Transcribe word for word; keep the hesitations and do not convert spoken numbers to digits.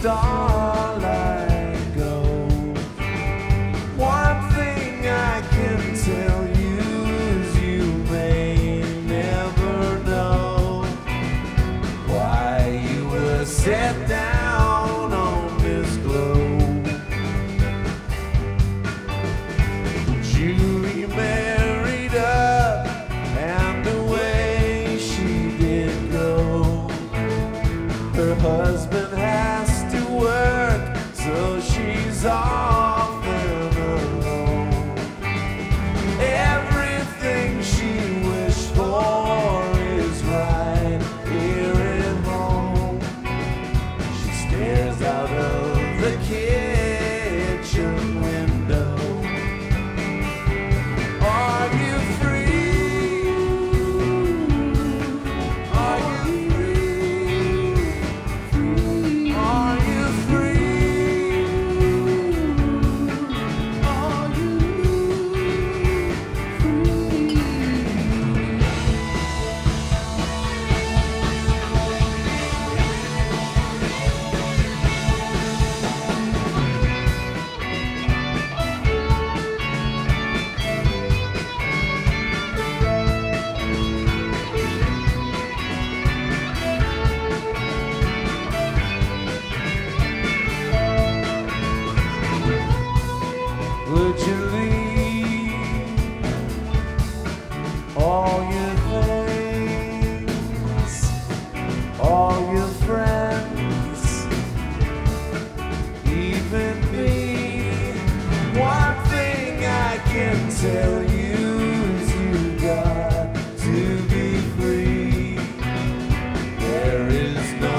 starlight goes. One thing I can tell you is you may never know why you were set down on this globe. Julie married up, and away she did go. Her husband has to work, so she's off and alone. Everything she wished for is right here at home. She stares out of the kitchen window. Are you free? Are you free? Are you free? Are you Would you leave all your things, all your friends, even me? One thing I can tell you is you got to be free. There is no